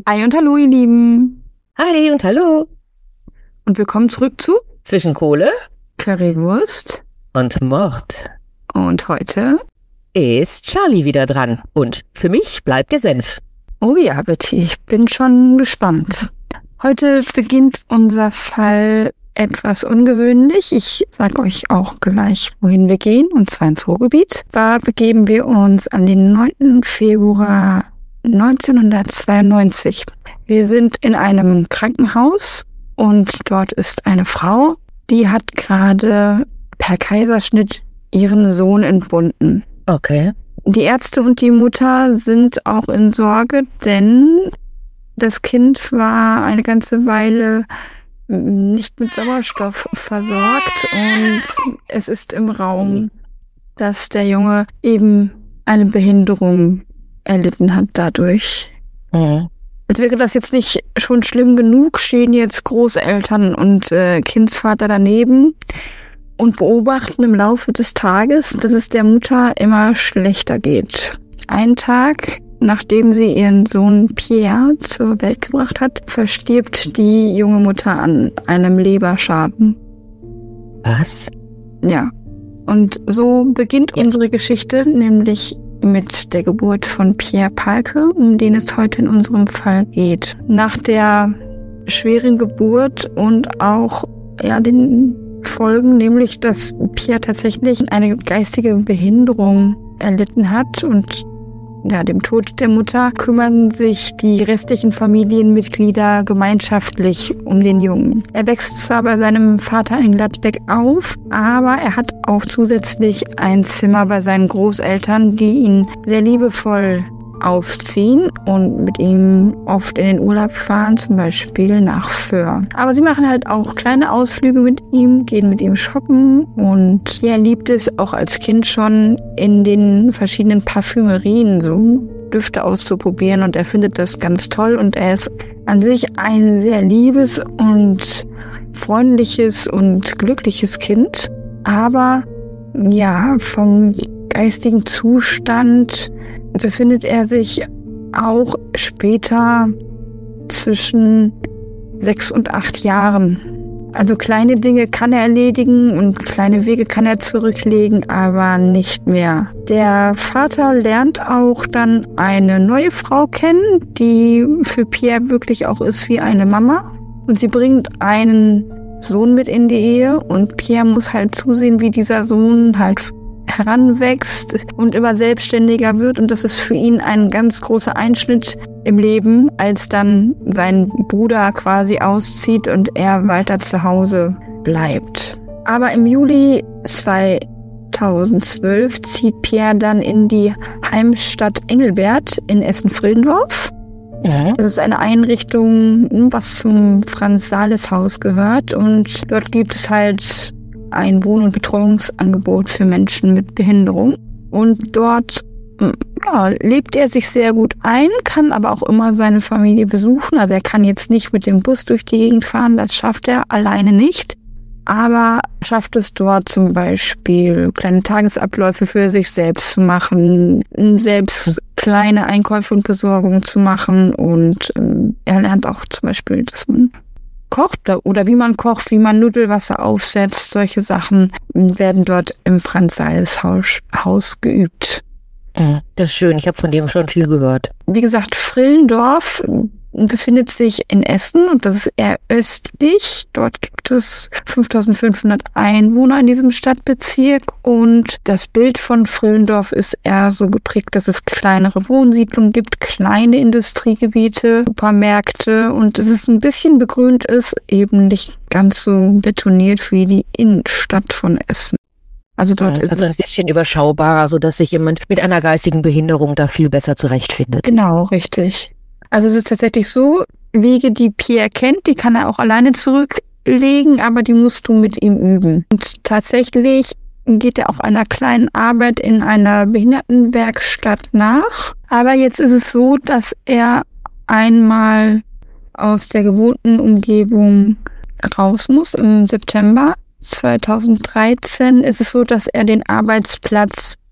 Hi und hallo, ihr Lieben. Hi und hallo. Und willkommen zurück zu Zwischen Kohle Currywurst und Mord. Und heute ist Charlie wieder dran. Und für mich bleibt der Senf. Oh ja, Betty, ich bin schon gespannt. Heute beginnt unser Fall etwas ungewöhnlich. Ich sage euch auch gleich, wohin wir gehen, und zwar ins Ruhrgebiet. Da begeben wir uns an den 9. Februar 1992. Wir sind in einem Krankenhaus und dort ist eine Frau, die hat gerade per Kaiserschnitt ihren Sohn entbunden. Okay. Die Ärzte und die Mutter sind auch in Sorge, denn das Kind war eine ganze Weile nicht mit Sauerstoff versorgt und es ist im Raum, dass der Junge eben eine Behinderung erlitten hat dadurch. Mhm. Als wäre das jetzt nicht schon schlimm genug, stehen jetzt Großeltern und Kindsvater daneben und beobachten im Laufe des Tages, dass es der Mutter immer schlechter geht. Einen Tag, nachdem sie ihren Sohn Pierre zur Welt gebracht hat, verstirbt die junge Mutter an einem Leberschaden. Was? Ja. Und so beginnt unsere Geschichte, nämlich mit der Geburt von Pierre Palke, um den es heute in unserem Fall geht. Nach der schweren Geburt und auch den Folgen, nämlich dass Pierre tatsächlich eine geistige Behinderung erlitten hat und dem Tod der Mutter kümmern sich die restlichen Familienmitglieder gemeinschaftlich um den Jungen. Er wächst zwar bei seinem Vater in Gladbeck auf, aber er hat auch zusätzlich ein Zimmer bei seinen Großeltern, die ihn sehr liebevoll aufziehen und mit ihm oft in den Urlaub fahren, zum Beispiel nach Föhr. Aber sie machen halt auch kleine Ausflüge mit ihm, gehen mit ihm shoppen und er liebt es auch als Kind schon, in den verschiedenen Parfümerien so Düfte auszuprobieren und er findet das ganz toll und er ist an sich ein sehr liebes und freundliches und glückliches Kind, aber vom geistigen Zustand befindet er sich auch später zwischen 6 und 8 Jahren. Also kleine Dinge kann er erledigen und kleine Wege kann er zurücklegen, aber nicht mehr. Der Vater lernt auch dann eine neue Frau kennen, die für Pierre wirklich auch ist wie eine Mama. Und sie bringt einen Sohn mit in die Ehe und Pierre muss halt zusehen, wie dieser Sohn halt heranwächst und immer selbstständiger wird. Und das ist für ihn ein ganz großer Einschnitt im Leben, als dann sein Bruder quasi auszieht und er weiter zu Hause bleibt. Aber im Juli 2012 zieht Pierre dann in die Heimstadt Engelbert in Essen-Frillendorf. Ja. Das ist eine Einrichtung, was zum Franz-Sales-Haus gehört. Und dort gibt es halt ein Wohn- und Betreuungsangebot für Menschen mit Behinderung. Und dort lebt er sich sehr gut ein, kann aber auch immer seine Familie besuchen. Also er kann jetzt nicht mit dem Bus durch die Gegend fahren, das schafft er alleine nicht. Aber schafft es dort zum Beispiel kleine Tagesabläufe für sich selbst zu machen, selbst kleine Einkäufe und Besorgungen zu machen. Und er lernt auch zum Beispiel, dass man kocht oder wie man kocht, wie man Nudelwasser aufsetzt. Solche Sachen werden dort im Franz-Sales-Haus geübt. Das ist schön, ich habe von dem schon viel gehört. Wie gesagt, Frillendorf befindet sich in Essen und das ist eher östlich. Dort gibt es 5500 Einwohner in diesem Stadtbezirk und das Bild von Frillendorf ist eher so geprägt, dass es kleinere Wohnsiedlungen gibt, kleine Industriegebiete, Supermärkte und dass es ein bisschen begrünt ist, eben nicht ganz so betoniert wie die Innenstadt von Essen. Also dort ist es ein bisschen überschaubarer, sodass sich jemand mit einer geistigen Behinderung da viel besser zurechtfindet. Genau, richtig. Also es ist tatsächlich so, Wege, die Pierre kennt, die kann er auch alleine zurücklegen, aber die musst du mit ihm üben. Und tatsächlich geht er auch einer kleinen Arbeit in einer Behindertenwerkstatt nach. Aber jetzt ist es so, dass er einmal aus der gewohnten Umgebung raus muss im September 2013 ist es so, dass er den Arbeitsplatz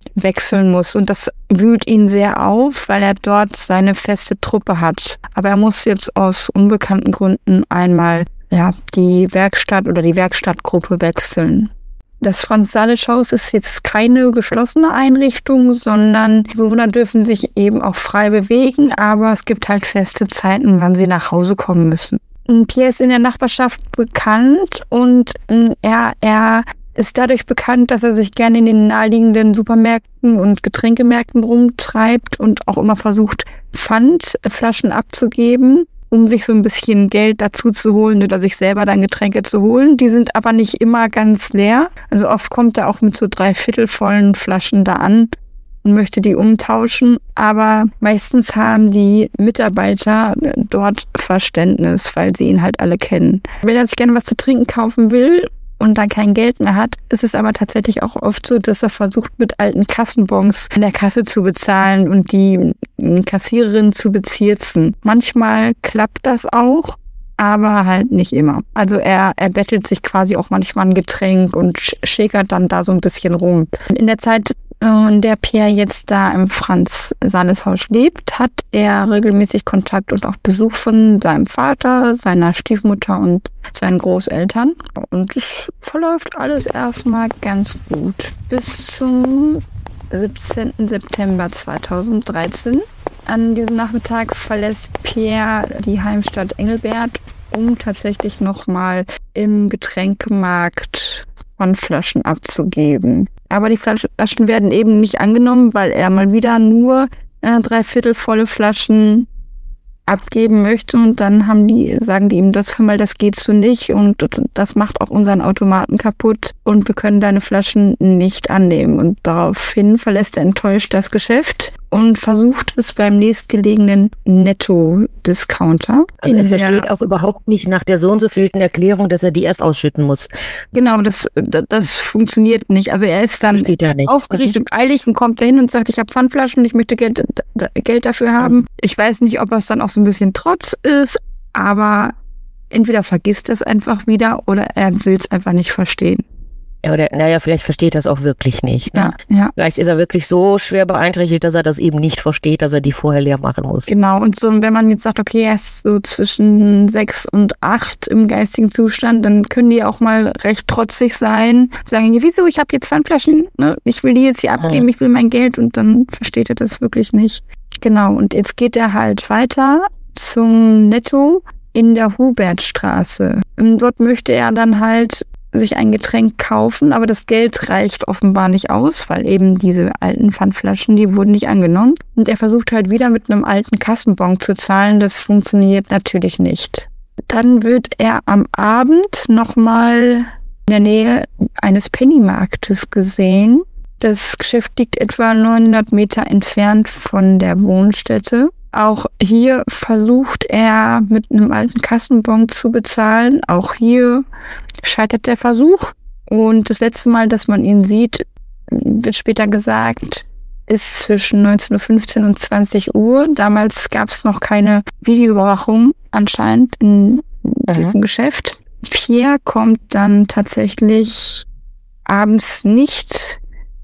wechseln muss. Und das wühlt ihn sehr auf, weil er dort seine feste Truppe hat. Aber er muss jetzt aus unbekannten Gründen einmal die Werkstatt oder die Werkstattgruppe wechseln. Das Franz-Salisch-Haus ist jetzt keine geschlossene Einrichtung, sondern die Bewohner dürfen sich eben auch frei bewegen, aber es gibt halt feste Zeiten, wann sie nach Hause kommen müssen. Pierre ist in der Nachbarschaft bekannt und er ist dadurch bekannt, dass er sich gerne in den naheliegenden Supermärkten und Getränkemärkten rumtreibt und auch immer versucht, Pfandflaschen abzugeben, um sich so ein bisschen Geld dazu zu holen oder sich selber dann Getränke zu holen. Die sind aber nicht immer ganz leer. Also oft kommt er auch mit so 3/4 vollen Flaschen da an und möchte die umtauschen. Aber meistens haben die Mitarbeiter dort Verständnis, weil sie ihn halt alle kennen. Wenn er sich gerne was zu trinken kaufen will und dann kein Geld mehr hat, ist es aber tatsächlich auch oft so, dass er versucht, mit alten Kassenbons in der Kasse zu bezahlen und die Kassiererin zu bezirzen. Manchmal klappt das auch, aber halt nicht immer. Also er bettelt sich quasi auch manchmal ein Getränk und schäkert dann da so ein bisschen rum. In der Zeit, in der Pierre jetzt da im Franz-Salisch-Haus lebt, hat er regelmäßig Kontakt und auch Besuch von seinem Vater, seiner Stiefmutter und seinen Großeltern. Und es verläuft alles erstmal ganz gut. Bis zum 17. September 2013. An diesem Nachmittag verlässt Pierre die Heimstatt Engelbert, um tatsächlich nochmal im Getränkemarkt Pfandflaschen abzugeben. Aber die Flaschen werden eben nicht angenommen, weil er mal wieder nur 3/4 volle Flaschen abgeben möchte und dann sagen die ihm, hör mal, das geht so nicht und das macht auch unseren Automaten kaputt und wir können deine Flaschen nicht annehmen. Und daraufhin verlässt er enttäuscht das Geschäft und versucht es beim nächstgelegenen Netto-Discounter. Also er versteht auch überhaupt nicht nach der so und so vielten Erklärung, dass er die erst ausschütten muss. Genau, das funktioniert nicht. Also er ist dann aufgeregt und eilig und kommt dahin und sagt, ich habe Pfandflaschen, ich möchte Geld dafür haben. Ich weiß nicht, ob es dann auch so ein bisschen Trotz ist, aber entweder vergisst er es einfach wieder oder er will es einfach nicht verstehen. Oder, vielleicht versteht er es auch wirklich nicht. Ne? Ja. Vielleicht ist er wirklich so schwer beeinträchtigt, dass er das eben nicht versteht, dass er die vorher leer machen muss. Genau, und so, wenn man jetzt sagt, okay, er ist so zwischen 6 und 8 im geistigen Zustand, dann können die auch mal recht trotzig sein. Sagen, wieso, ich habe jetzt Pfandflaschen, ne? Ich will die jetzt hier abgeben, ich will mein Geld, und dann versteht er das wirklich nicht. Genau, und jetzt geht er halt weiter zum Netto in der Hubertstraße. Und dort möchte er dann halt sich ein Getränk kaufen, aber das Geld reicht offenbar nicht aus, weil eben diese alten Pfandflaschen, die wurden nicht angenommen. Und er versucht halt wieder mit einem alten Kassenbon zu zahlen. Das funktioniert natürlich nicht. Dann wird er am Abend nochmal in der Nähe eines Pennymarktes gesehen. Das Geschäft liegt etwa 900 Meter entfernt von der Wohnstätte. Auch hier versucht er mit einem alten Kassenbon zu bezahlen. Auch hier scheitert der Versuch. Und das letzte Mal, dass man ihn sieht, wird später gesagt, ist zwischen 19:15 und 20 Uhr. Damals gab es noch keine Videoüberwachung anscheinend in diesem Geschäft. Pierre kommt dann tatsächlich abends nicht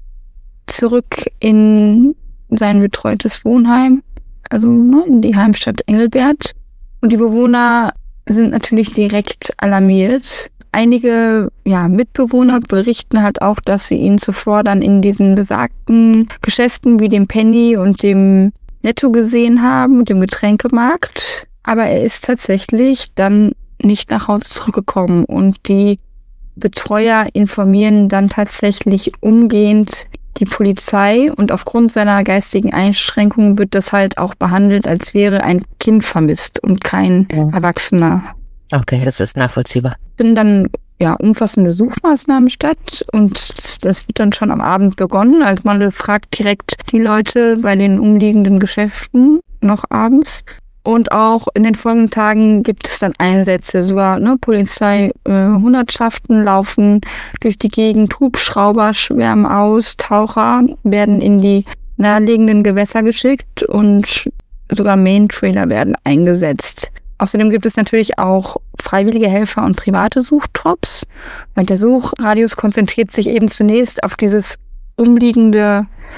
zurück in sein betreutes Wohnheim, also in die Heimstatt Engelbert. Und die Bewohner sind natürlich direkt alarmiert. Einige Mitbewohner berichten halt auch, dass sie ihn zuvor dann in diesen besagten Geschäften wie dem Penny und dem Netto gesehen haben und dem Getränkemarkt. Aber er ist tatsächlich dann nicht nach Hause zurückgekommen. Und die Betreuer informieren dann tatsächlich umgehend die Polizei. Und aufgrund seiner geistigen Einschränkungen wird das halt auch behandelt, als wäre ein Kind vermisst und kein Erwachsener. Okay, das ist nachvollziehbar. Finden dann umfassende Suchmaßnahmen statt und das wird dann schon am Abend begonnen. Also man fragt direkt die Leute bei den umliegenden Geschäften noch abends. Und auch in den folgenden Tagen gibt es dann Einsätze. Sogar Polizei, Hundertschaften laufen durch die Gegend, Hubschrauber schwärmen aus, Taucher werden in die naheliegenden Gewässer geschickt und sogar Main-Trailer werden eingesetzt. Außerdem gibt es natürlich auch freiwillige Helfer und private Suchtrupps. Und der Suchradius konzentriert sich eben zunächst auf dieses umliegende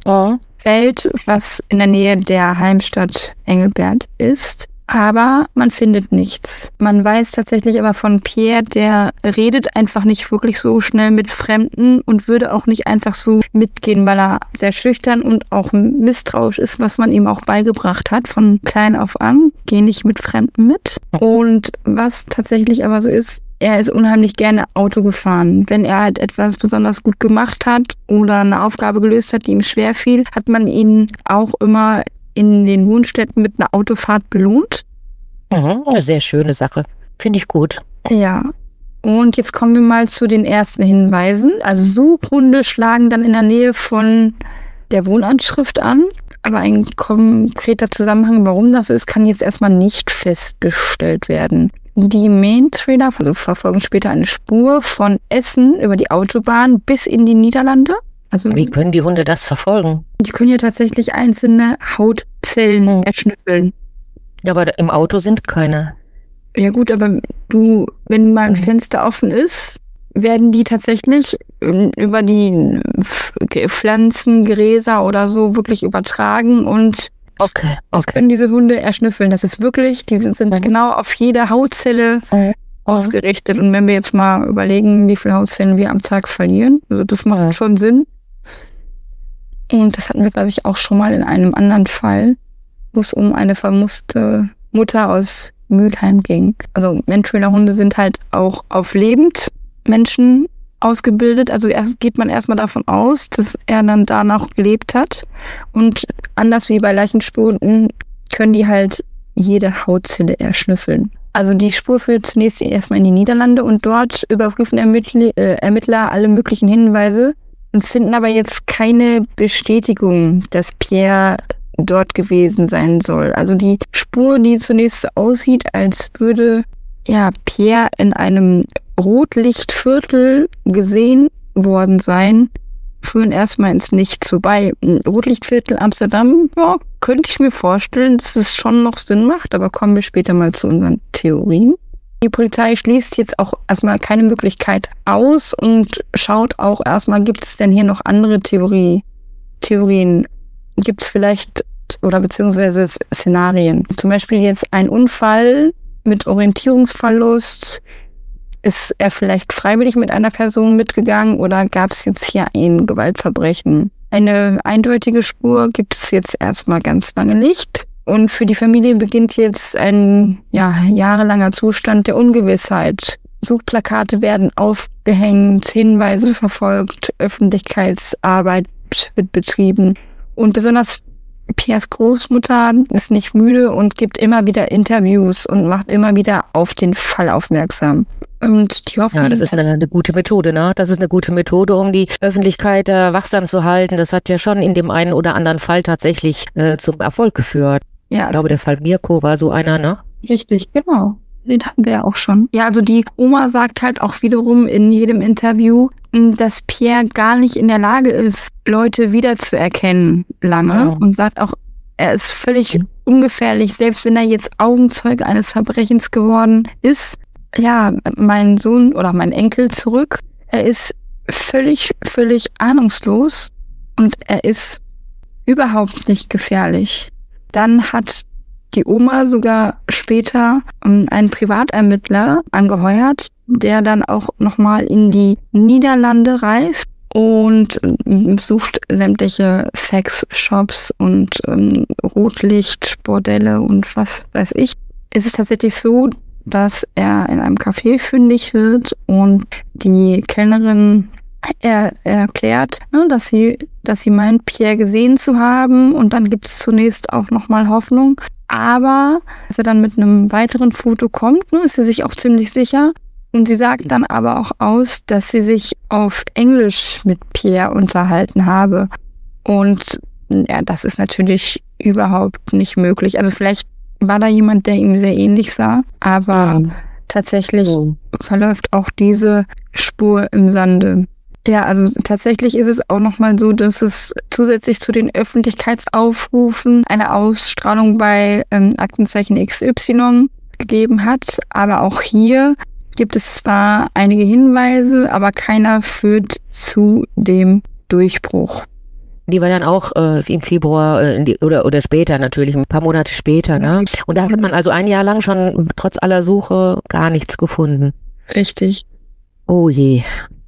Feld, was in der Nähe der Heimstadt Engelbert ist. Aber man findet nichts. Man weiß tatsächlich aber von Pierre, der redet einfach nicht wirklich so schnell mit Fremden und würde auch nicht einfach so mitgehen, weil er sehr schüchtern und auch misstrauisch ist, was man ihm auch beigebracht hat von klein auf an. Geh nicht mit Fremden mit. Und was tatsächlich aber so ist, er ist unheimlich gerne Auto gefahren. Wenn er halt etwas besonders gut gemacht hat oder eine Aufgabe gelöst hat, die ihm schwer fiel, hat man ihn auch immer in den Wohnstätten mit einer Autofahrt belohnt. Eine sehr schöne Sache. Finde ich gut. Ja. Und jetzt kommen wir mal zu den ersten Hinweisen. Also Suchhunde schlagen dann in der Nähe von der Wohnanschrift an. Aber ein konkreter Zusammenhang, warum das so ist, kann jetzt erstmal nicht festgestellt werden. Die Main-Trailer verfolgen später eine Spur von Essen über die Autobahn bis in die Niederlande. Also, wie können die Hunde das verfolgen? Die können ja tatsächlich einzelne Hautzellen erschnüffeln. Ja, aber im Auto sind keine. Ja gut, aber wenn mal ein Fenster offen ist, werden die tatsächlich über die Pflanzen, Gräser oder so wirklich übertragen und das können diese Hunde erschnüffeln. Das ist wirklich, die sind genau auf jede Hautzelle ausgerichtet. Und wenn wir jetzt mal überlegen, wie viele Hautzellen wir am Tag verlieren, also das macht schon Sinn. Und das hatten wir, glaube ich, auch schon mal in einem anderen Fall, wo es um eine vermusste Mutter aus Mülheim ging. Also Main-Trailer-Hunde sind halt auch auf Lebendmenschen ausgebildet. Also geht man erstmal davon aus, dass er dann danach gelebt hat. Und anders wie bei Leichenspuren können die halt jede Hautzelle erschnüffeln. Also die Spur führt zunächst erstmal in die Niederlande und dort überprüfen Ermittler alle möglichen Hinweise und finden aber jetzt keine Bestätigung, dass Pierre dort gewesen sein soll. Also die Spur, die zunächst aussieht, als würde Pierre in einem Rotlichtviertel gesehen worden sein, führen erstmal ins Nichts vorbei. Ein Rotlichtviertel Amsterdam, könnte ich mir vorstellen, dass es schon noch Sinn macht, aber kommen wir später mal zu unseren Theorien. Die Polizei schließt jetzt auch erstmal keine Möglichkeit aus und schaut auch erstmal, gibt es denn hier noch andere Theorien? Gibt es vielleicht oder beziehungsweise Szenarien? Zum Beispiel jetzt ein Unfall mit Orientierungsverlust. Ist er vielleicht freiwillig mit einer Person mitgegangen oder gab es jetzt hier ein Gewaltverbrechen? Eine eindeutige Spur gibt es jetzt erstmal ganz lange nicht. Und für die Familie beginnt jetzt ein jahrelanger Zustand der Ungewissheit. Suchplakate werden aufgehängt, Hinweise verfolgt, Öffentlichkeitsarbeit wird betrieben. Und besonders Pierres Großmutter ist nicht müde und gibt immer wieder Interviews und macht immer wieder auf den Fall aufmerksam. Und die Hoffnung, das ist eine gute Methode, ne? Das ist eine gute Methode, um die Öffentlichkeit wachsam zu halten. Das hat ja schon in dem einen oder anderen Fall tatsächlich zum Erfolg geführt. Ja, ich glaube, der Fall Mirko war so einer, ne? Richtig, genau. Den hatten wir ja auch schon. Ja, also die Oma sagt halt auch wiederum in jedem Interview, dass Pierre gar nicht in der Lage ist, Leute wiederzuerkennen lange und sagt auch, er ist völlig ungefährlich, selbst wenn er jetzt Augenzeuge eines Verbrechens geworden ist. Ja, mein Sohn oder mein Enkel zurück, er ist völlig ahnungslos und er ist überhaupt nicht gefährlich. Dann hat die Oma sogar später einen Privatermittler angeheuert, der dann auch nochmal in die Niederlande reist und besucht sämtliche Sexshops und Rotlichtbordelle und was weiß ich. Es ist tatsächlich so, dass er in einem Café fündig wird und die Kellnerin erklärt, dass sie meint, Pierre gesehen zu haben, und dann gibt es zunächst auch nochmal Hoffnung. Aber als er dann mit einem weiteren Foto kommt, ist sie sich auch ziemlich sicher. Und sie sagt dann aber auch aus, dass sie sich auf Englisch mit Pierre unterhalten habe. Und das ist natürlich überhaupt nicht möglich. Also vielleicht war da jemand, der ihm sehr ähnlich sah, aber tatsächlich verläuft auch diese Spur im Sande. Ja, also tatsächlich ist es auch nochmal so, dass es zusätzlich zu den Öffentlichkeitsaufrufen eine Ausstrahlung bei Aktenzeichen XY gegeben hat. Aber auch hier gibt es zwar einige Hinweise, aber keiner führt zu dem Durchbruch. Die war dann auch im Februar oder später natürlich, ein paar Monate später. Ne? Und da hat man also ein Jahr lang schon trotz aller Suche gar nichts gefunden. Richtig. Oh je.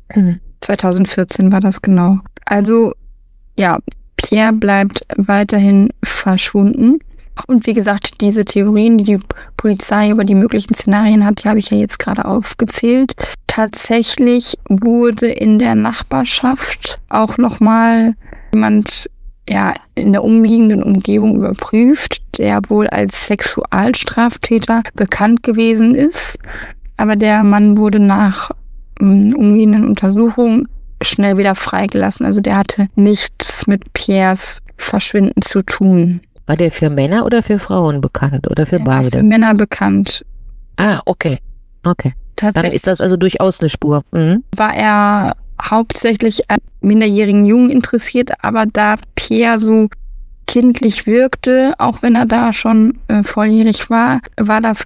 2014 war das genau. Also ja, Pierre bleibt weiterhin verschwunden. Und wie gesagt, diese Theorien, die die Polizei über die möglichen Szenarien hat, die habe ich ja jetzt gerade aufgezählt. Tatsächlich wurde in der Nachbarschaft auch nochmal jemand in der umliegenden Umgebung überprüft, der wohl als Sexualstraftäter bekannt gewesen ist. Aber der Mann wurde nach umgehenden Untersuchungen schnell wieder freigelassen. Also der hatte nichts mit Pierres Verschwinden zu tun. War der für Männer oder für Frauen bekannt oder für beide? Für Männer bekannt. Ah, okay. Dann ist das also durchaus eine Spur. Mhm. War er hauptsächlich an minderjährigen Jungen interessiert, aber da Pierre so kindlich wirkte, auch wenn er da schon volljährig war, war das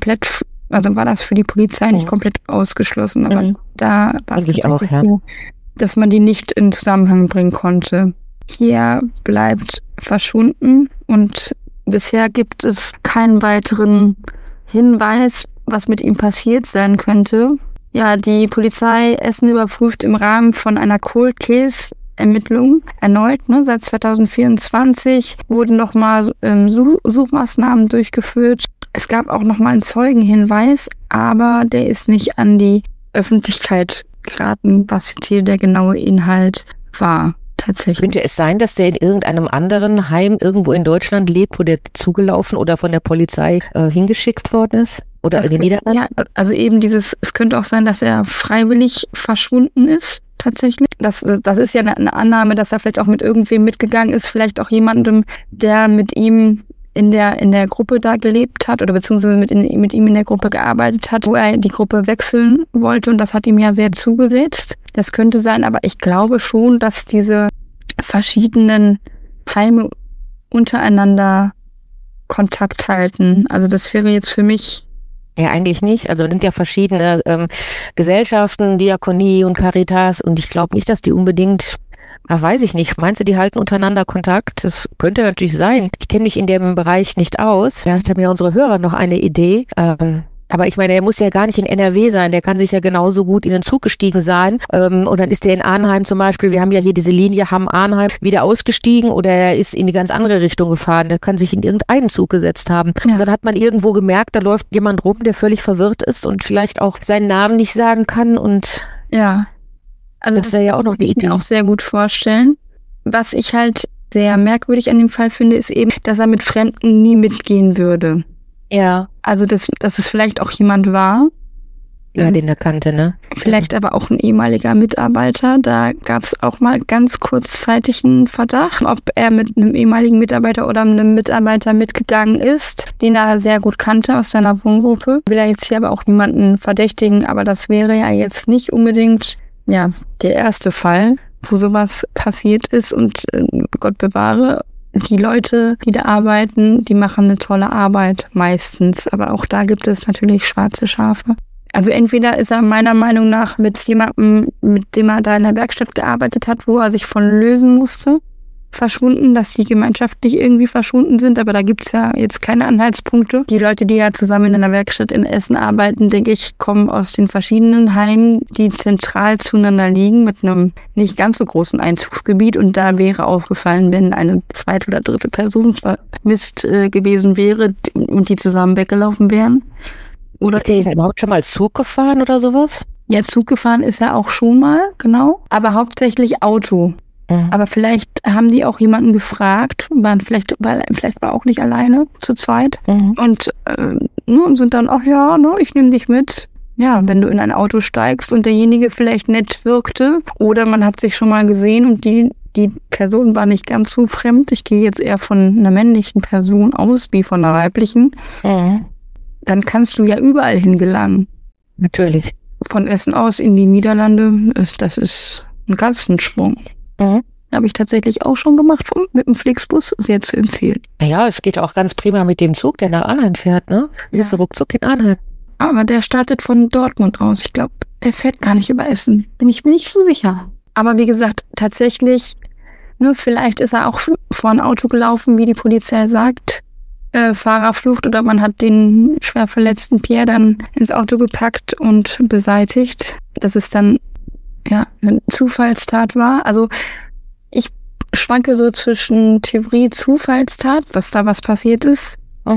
für die Polizei nicht komplett ausgeschlossen. Aber da war es tatsächlich so, dass man die nicht in Zusammenhang bringen konnte. Pierre bleibt verschwunden und bisher gibt es keinen weiteren Hinweis, was mit ihm passiert sein könnte. Ja, die Polizei Essen überprüft im Rahmen von einer Cold Case Ermittlung erneut. Seit 2024 wurden nochmal Suchmaßnahmen durchgeführt. Es gab auch nochmal einen Zeugenhinweis, aber der ist nicht an die Öffentlichkeit geraten, was jetzt hier der genaue Inhalt war. Tatsächlich. Könnte es sein, dass der in irgendeinem anderen Heim irgendwo in Deutschland lebt, wo der zugelaufen oder von der Polizei hingeschickt worden ist? Oder in den Niederlanden? Ja, also eben es könnte auch sein, dass er freiwillig verschwunden ist, tatsächlich. Das ist ja eine Annahme, dass er vielleicht auch mit irgendwem mitgegangen ist, vielleicht auch jemandem, der mit ihm in der Gruppe da gelebt hat oder beziehungsweise mit ihm in der Gruppe gearbeitet hat, wo er die Gruppe wechseln wollte und das hat ihm ja sehr zugesetzt. Das könnte sein, aber ich glaube schon, dass diese verschiedenen Heime untereinander Kontakt halten. Also das wäre jetzt für mich... Ja, eigentlich nicht. Also es sind ja verschiedene Gesellschaften, Diakonie und Caritas und ich glaube nicht, dass die unbedingt... weiß ich nicht. Meinst du, die halten untereinander Kontakt? Das könnte natürlich sein. Ich kenne mich in dem Bereich nicht aus. Vielleicht haben ja unsere Hörer noch eine Idee. Aber ich meine, er muss ja gar nicht in NRW sein. Der kann sich ja genauso gut in den Zug gestiegen sein. Und dann ist der in Arnheim zum Beispiel, wir haben ja hier diese Linie Hamm-Arnheim, wieder ausgestiegen oder er ist in die ganz andere Richtung gefahren. Der kann sich in irgendeinen Zug gesetzt haben. Ja. Und dann hat man irgendwo gemerkt, da läuft jemand rum, der völlig verwirrt ist und vielleicht auch seinen Namen nicht sagen kann und... Ja. Also das wäre ja auch noch eine Idee. Ich mir auch sehr gut vorstellen. Was ich halt sehr merkwürdig an dem Fall finde, ist eben, dass er mit Fremden nie mitgehen würde. Ja. Also dass es vielleicht auch jemand war. Ja, den er kannte, ne? Vielleicht aber auch ein ehemaliger Mitarbeiter. Da gab es auch mal ganz kurzzeitig einen Verdacht, ob er mit einem ehemaligen Mitarbeiter oder einem Mitarbeiter mitgegangen ist, den er sehr gut kannte aus seiner Wohngruppe. Will er jetzt hier aber auch niemanden verdächtigen, aber das wäre ja jetzt nicht unbedingt der erste Fall, wo sowas passiert ist und Gott bewahre, die Leute, die da arbeiten, die machen eine tolle Arbeit meistens, aber auch da gibt es natürlich schwarze Schafe. Also entweder ist er meiner Meinung nach mit jemandem, mit dem er da in der Werkstatt gearbeitet hat, wo er sich von lösen musste, verschwunden, dass die gemeinschaftlich irgendwie verschwunden sind, aber da gibt's ja jetzt keine Anhaltspunkte. Die Leute, die ja zusammen in einer Werkstatt in Essen arbeiten, denke ich, kommen aus den verschiedenen Heimen, die zentral zueinander liegen, mit einem nicht ganz so großen Einzugsgebiet und da wäre aufgefallen, wenn eine zweite oder dritte Person vermisst gewesen wäre und die zusammen weggelaufen wären. Oder ist der denn überhaupt schon mal Zug gefahren oder sowas? Ja, Zug gefahren ist er auch schon mal, genau, aber hauptsächlich Auto. Aber vielleicht haben die auch jemanden gefragt, vielleicht war auch nicht alleine zu zweit und sind dann, ich nehme dich mit. Ja, wenn du in ein Auto steigst und derjenige vielleicht nett wirkte oder man hat sich schon mal gesehen und die Person war nicht ganz so fremd. Ich gehe jetzt eher von einer männlichen Person aus, wie von einer weiblichen. Dann kannst du ja überall hingelangen. Natürlich. Von Essen aus in die Niederlande, das ist ein Katzensprung. Habe ich tatsächlich auch schon gemacht mit dem Flixbus, sehr zu empfehlen. Ja, es geht auch ganz prima mit dem Zug, der nach Arnheim fährt, ne? Bist du ruckzuck in Arnheim. Aber der startet von Dortmund aus. Ich glaube, er fährt gar nicht über Essen. Bin ich mir nicht so sicher. Aber wie gesagt, tatsächlich Ne, vielleicht ist er auch vor ein Auto gelaufen, wie die Polizei sagt, Fahrerflucht, oder man hat den schwer verletzten Pierre dann ins Auto gepackt und beseitigt, dass es dann ja eine Zufallstat war. Also ich schwanke so zwischen Theorie Zufallstat, dass da was passiert ist,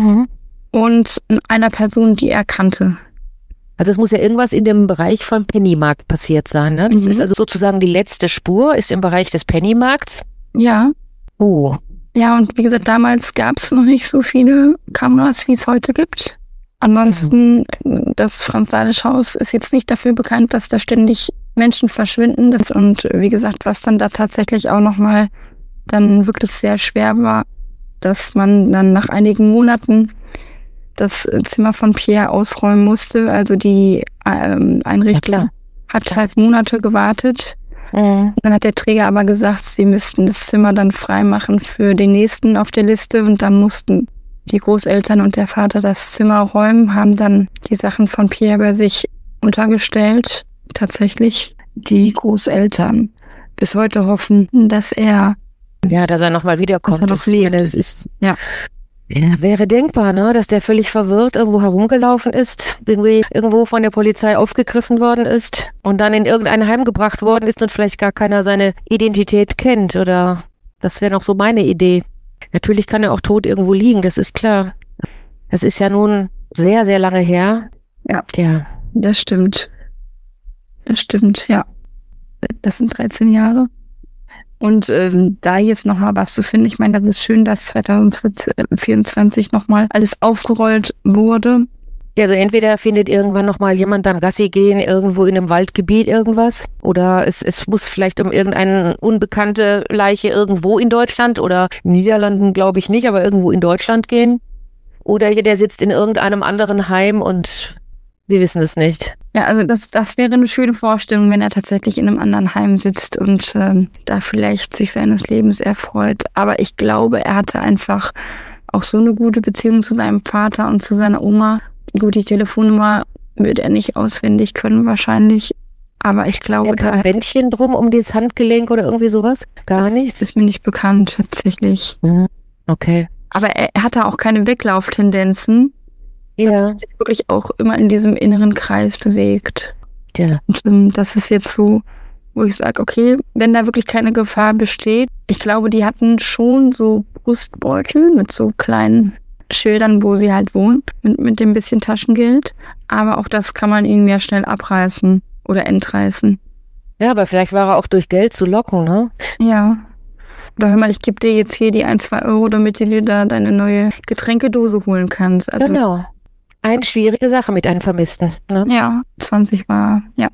und einer Person, die er kannte. Also es muss ja irgendwas in dem Bereich von Pennymarkt passiert sein, ne? Das ist also sozusagen die letzte Spur, ist im Bereich des Pennymarkts. Ja. Oh. Ja, und wie gesagt, damals gab es noch nicht so viele Kameras, wie es heute gibt. Ansonsten, das Franz-Salisch-Haus ist jetzt nicht dafür bekannt, dass da ständig Menschen verschwinden. Und wie gesagt, was dann da tatsächlich auch nochmal dann wirklich sehr schwer war, dass man dann nach einigen Monaten das Zimmer von Pierre ausräumen musste. Also die Einrichtung hat halt Monate gewartet. Dann hat der Träger aber gesagt, sie müssten das Zimmer dann freimachen für den nächsten auf der Liste, und dann mussten die Großeltern und der Vater das Zimmer räumen, haben dann die Sachen von Pierre bei sich untergestellt. Tatsächlich die Großeltern bis heute hoffen, dass er nochmal wiederkommt. Dass er noch lebt. Das ist, ja, wäre denkbar, ne, dass der völlig verwirrt irgendwo herumgelaufen ist, irgendwie irgendwo von der Polizei aufgegriffen worden ist und dann in irgendein Heim gebracht worden ist und vielleicht gar keiner seine Identität kennt, oder das wäre noch so meine Idee. Natürlich kann er auch tot irgendwo liegen, das ist klar. Das ist ja nun sehr, sehr lange her. Ja. Das stimmt. Ja. Das sind 13 Jahre. Und da jetzt nochmal was zu finden, ich meine, das ist schön, dass 2024 nochmal alles aufgerollt wurde. Also entweder findet irgendwann nochmal jemand beim Gassi gehen irgendwo in einem Waldgebiet irgendwas, oder es muss vielleicht um irgendeine unbekannte Leiche irgendwo in Deutschland oder in den Niederlanden, glaube ich nicht, aber irgendwo in Deutschland gehen. Oder der sitzt in irgendeinem anderen Heim und wir wissen es nicht. Ja, also das wäre eine schöne Vorstellung, wenn er tatsächlich in einem anderen Heim sitzt und da vielleicht sich seines Lebens erfreut. Aber ich glaube, er hatte einfach auch so eine gute Beziehung zu seinem Vater und zu seiner Oma. Gut, die Telefonnummer wird er nicht auswendig können wahrscheinlich. Aber ich glaube, da ein Bändchen drum um das Handgelenk oder irgendwie sowas? Gar nichts? Das ist mir nicht bekannt tatsächlich. Okay. Aber er hatte auch keine Weglauftendenzen. Ja. Er hat sich wirklich auch immer in diesem inneren Kreis bewegt. Ja. Und das ist jetzt so, wo ich sage, okay, wenn da wirklich keine Gefahr besteht, ich glaube, die hatten schon so Brustbeutel mit so kleinen Schildern, wo sie halt wohnen, mit dem bisschen Taschengeld. Aber auch das kann man ihnen ja schnell abreißen oder entreißen. Ja, aber vielleicht war er auch durch Geld zu locken, ne? Ja. Oder hör mal, ich gebe dir jetzt hier die 1-2 Euro, damit du dir da deine neue Getränkedose holen kannst. Also, genau. Eine schwierige Sache mit einem Vermissten. Ne? Ja, 20 war, ja.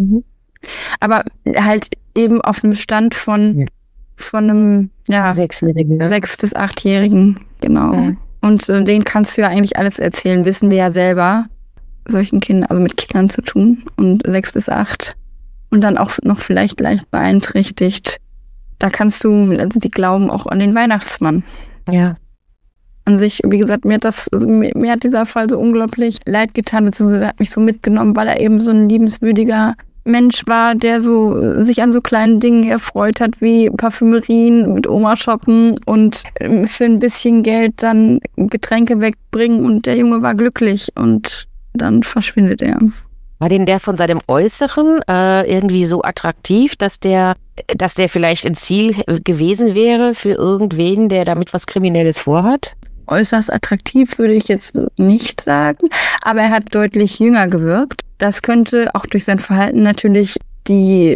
Aber halt eben auf einem Stand von einem, 6-Jährigen, ne? 6- bis 8-Jährigen, genau. Und denen kannst du ja eigentlich alles erzählen, wissen wir ja selber, solchen Kindern, also mit Kindern zu tun. Und 6 bis 8 und dann auch noch vielleicht leicht beeinträchtigt. Da kannst du, also die glauben auch an den Weihnachtsmann. Ja. An sich, wie gesagt, mir hat dieser Fall so unglaublich leid getan, beziehungsweise hat mich so mitgenommen, weil er eben so ein liebenswürdiger Mensch war, der so sich an so kleinen Dingen erfreut hat, wie Parfümerien mit Oma shoppen und für ein bisschen Geld dann Getränke wegbringen, und der Junge war glücklich und dann verschwindet er. War denn der von seinem Äußeren irgendwie so attraktiv, dass der vielleicht ein Ziel gewesen wäre für irgendwen, der damit was Kriminelles vorhat? Äußerst attraktiv würde ich jetzt nicht sagen, aber er hat deutlich jünger gewirkt. Das könnte auch durch sein Verhalten natürlich die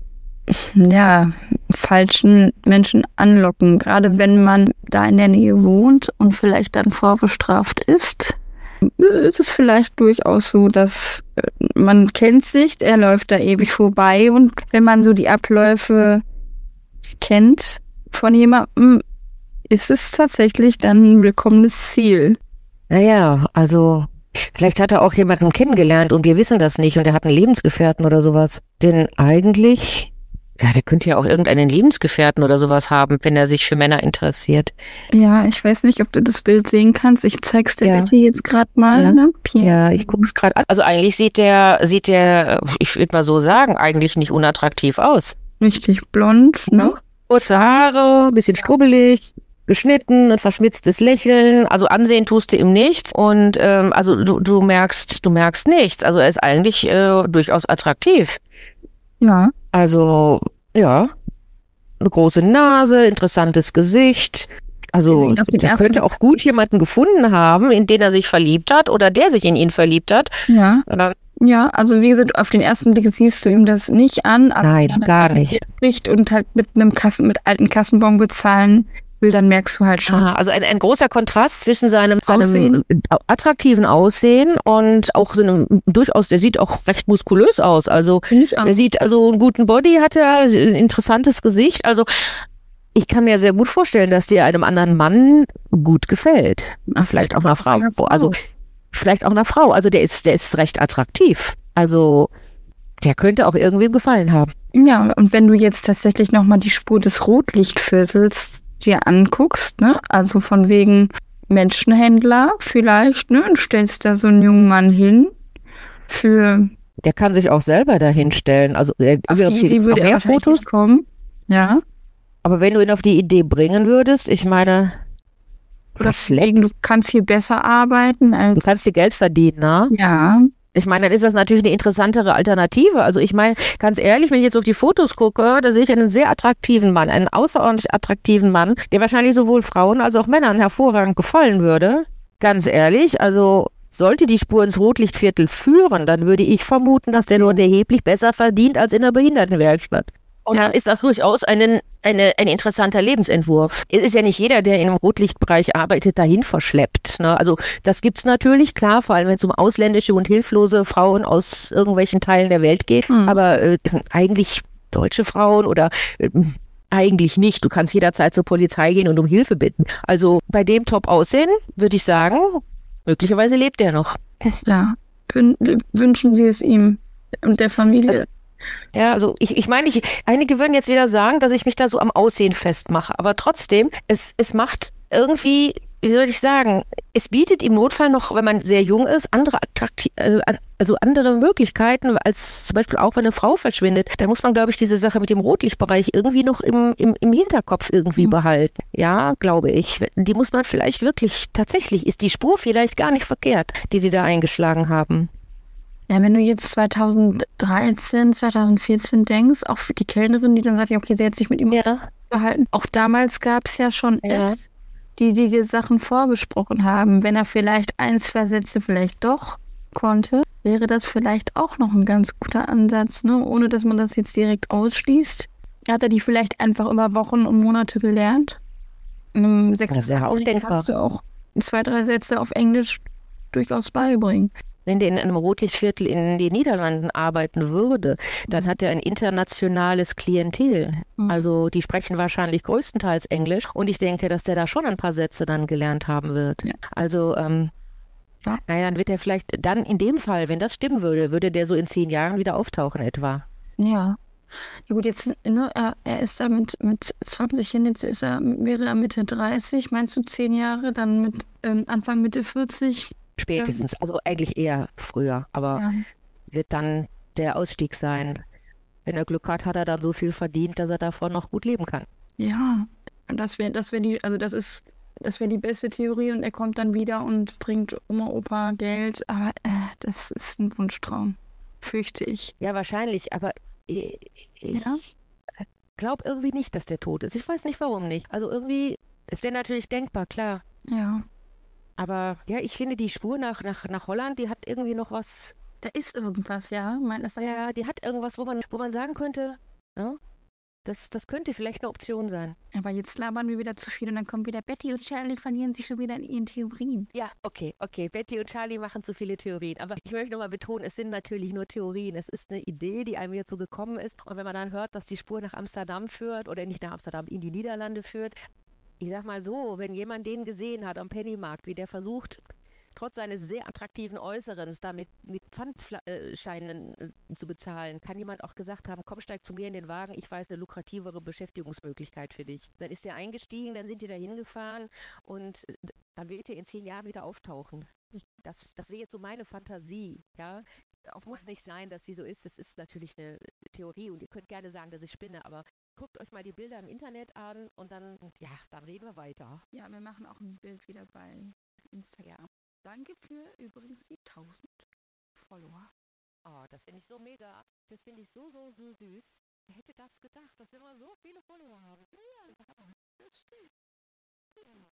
falschen Menschen anlocken, gerade wenn man da in der Nähe wohnt und vielleicht dann vorbestraft ist. Ist es vielleicht durchaus so, dass man kennt sich, er läuft da ewig vorbei, und wenn man so die Abläufe kennt von jemandem, ist es tatsächlich dann ein willkommenes Ziel. Naja, also vielleicht hat er auch jemanden kennengelernt und wir wissen das nicht und er hat einen Lebensgefährten oder sowas. Denn eigentlich, der könnte ja auch irgendeinen Lebensgefährten oder sowas haben, wenn er sich für Männer interessiert. Ja, ich weiß nicht, ob du das Bild sehen kannst. Ich zeig's dir bitte jetzt gerade mal. Ja, ne? ja, ich gucke es gerade an. Also eigentlich sieht der, ich würde mal so sagen, eigentlich nicht unattraktiv aus. Richtig blond, ne? Kurze Haare, ein bisschen strubbelig, geschnitten, ein verschmitztes Lächeln. Also ansehen tust du ihm nichts. Und also du merkst nichts. Also er ist eigentlich durchaus attraktiv. Ja. Also, ja, eine große Nase, interessantes Gesicht. Also der könnte auch gut jemanden gefunden haben, in den er sich verliebt hat oder der sich in ihn verliebt hat. Ja. Ja, also wie gesagt, auf den ersten Blick siehst du ihm das nicht an. Also nein, gar nicht. Spricht und halt mit alten Kassenbon bezahlen will, dann merkst du halt schon. Also ein großer Kontrast zwischen seinem attraktiven Aussehen und auch so einem durchaus, der sieht auch recht muskulös aus. Also er sieht also einen guten Body, hat er, ein interessantes Gesicht. Also ich kann mir sehr gut vorstellen, dass dir einem anderen Mann gut gefällt. Vielleicht auch einer Frau. Also vielleicht auch einer Frau. Also der ist recht attraktiv. Also der könnte auch irgendwem gefallen haben. Ja, und wenn du jetzt tatsächlich nochmal die Spur des Rotlichtviertels dir anguckst, ne, also von wegen Menschenhändler vielleicht, ne, du stellst da so einen jungen Mann hin der kann sich auch selber dahin stellen. Also die würde mehr Fotos kommen. Ja. Aber wenn du ihn auf die Idee bringen würdest, ich meine, oder du kannst hier besser arbeiten. Du kannst dir Geld verdienen, ne? Ja. Ich meine, dann ist das natürlich eine interessantere Alternative. Also ich meine, ganz ehrlich, wenn ich jetzt auf die Fotos gucke, da sehe ich einen sehr attraktiven Mann, einen außerordentlich attraktiven Mann, der wahrscheinlich sowohl Frauen als auch Männern hervorragend gefallen würde. Ganz ehrlich, also sollte die Spur ins Rotlichtviertel führen, dann würde ich vermuten, dass der dort erheblich besser verdient als in der Behindertenwerkstatt. Und dann ist das durchaus ein interessanter Lebensentwurf. Es ist ja nicht jeder, der im Rotlichtbereich arbeitet, dahin verschleppt. Ne? Also das gibt's natürlich, klar, vor allem wenn es um ausländische und hilflose Frauen aus irgendwelchen Teilen der Welt geht. Aber eigentlich deutsche Frauen oder eigentlich nicht. Du kannst jederzeit zur Polizei gehen und um Hilfe bitten. Also bei dem Top-Aussehen würde ich sagen, möglicherweise lebt er noch. Ja, wünschen wir es ihm und der Familie. Ja, also ich meine, einige würden jetzt wieder sagen, dass ich mich da so am Aussehen festmache, aber trotzdem, es macht irgendwie, wie soll ich sagen, es bietet im Notfall noch, wenn man sehr jung ist, andere Möglichkeiten, als zum Beispiel auch, wenn eine Frau verschwindet. Da muss man, glaube ich, diese Sache mit dem Rotlichtbereich irgendwie noch im Hinterkopf irgendwie behalten. Ja, glaube ich. Die muss man vielleicht wirklich, tatsächlich ist die Spur vielleicht gar nicht verkehrt, die sie da eingeschlagen haben. Ja, wenn du jetzt 2013, 2014 denkst, auch für die Kellnerin, die dann sagt, ja, okay, sie hat sich mit ihm unterhalten. Auch damals gab es ja schon Apps, die dir Sachen vorgesprochen haben. Wenn er vielleicht 1, 2 Sätze vielleicht doch konnte, wäre das vielleicht auch noch ein ganz guter Ansatz, ne? Ohne dass man das jetzt direkt ausschließt. Hat er die vielleicht einfach über Wochen und Monate gelernt? In einem 6. kannst du auch 2, 3 Sätze auf Englisch durchaus beibringen. Wenn der in einem Rotlichtviertel in den Niederlanden arbeiten würde, dann hat er ein internationales Klientel. Also die sprechen wahrscheinlich größtenteils Englisch und ich denke, dass der da schon ein paar Sätze dann gelernt haben wird. Ja. Also, naja, dann wird er vielleicht, dann in dem Fall, wenn das stimmen würde, würde der so in 10 Jahren wieder auftauchen etwa. Ja. Ja gut, jetzt, ne, er ist da mit 20 hin, jetzt wäre er Mitte 30, meinst du 10 Jahre, dann mit Anfang Mitte 40? Spätestens, also eigentlich eher früher, aber wird dann der Ausstieg sein. Wenn er Glück hat, hat er dann so viel verdient, dass er davon noch gut leben kann. Ja, das wäre die beste Theorie und er kommt dann wieder und bringt Oma, Opa Geld, aber das ist ein Wunschtraum, fürchte ich. Ja, wahrscheinlich, aber ich glaube irgendwie nicht, dass der tot ist. Ich weiß nicht, warum nicht. Also irgendwie, es wäre natürlich denkbar, klar. Ja. Aber ja, ich finde die Spur nach Holland, die hat irgendwie noch was. Da ist irgendwas, ja. Ja, die hat irgendwas, wo man sagen könnte, ja, das könnte vielleicht eine Option sein. Aber jetzt labern wir wieder zu viel und dann kommt wieder Betty und Charlie, verlieren sich schon wieder in ihren Theorien. Ja, okay. Betty und Charlie machen zu viele Theorien. Aber ich möchte nochmal betonen, es sind natürlich nur Theorien. Es ist eine Idee, die einem jetzt so gekommen ist. Und wenn man dann hört, dass die Spur nach Amsterdam führt oder nicht nach Amsterdam, in die Niederlande führt, ich sag mal so, wenn jemand den gesehen hat am Pennymarkt, wie der versucht, trotz seines sehr attraktiven Äußerens damit mit Pfandscheinen zu bezahlen, kann jemand auch gesagt haben, komm, steig zu mir in den Wagen, ich weiß eine lukrativere Beschäftigungsmöglichkeit für dich. Dann ist der eingestiegen, dann sind die da hingefahren und dann wird er in 10 Jahren wieder auftauchen. Das wäre jetzt so meine Fantasie, ja. Es muss nicht sein, dass sie so ist. Das ist natürlich eine Theorie und ihr könnt gerne sagen, dass ich spinne, aber guckt euch mal die Bilder im Internet an und dann reden wir weiter. Ja, wir machen auch ein Bild wieder bei Instagram. Danke für übrigens die 1000 Follower. Oh, das finde ich so mega. Das finde ich so süß. Wer hätte das gedacht, dass wir mal so viele Follower haben? Ja, das stimmt. Ja.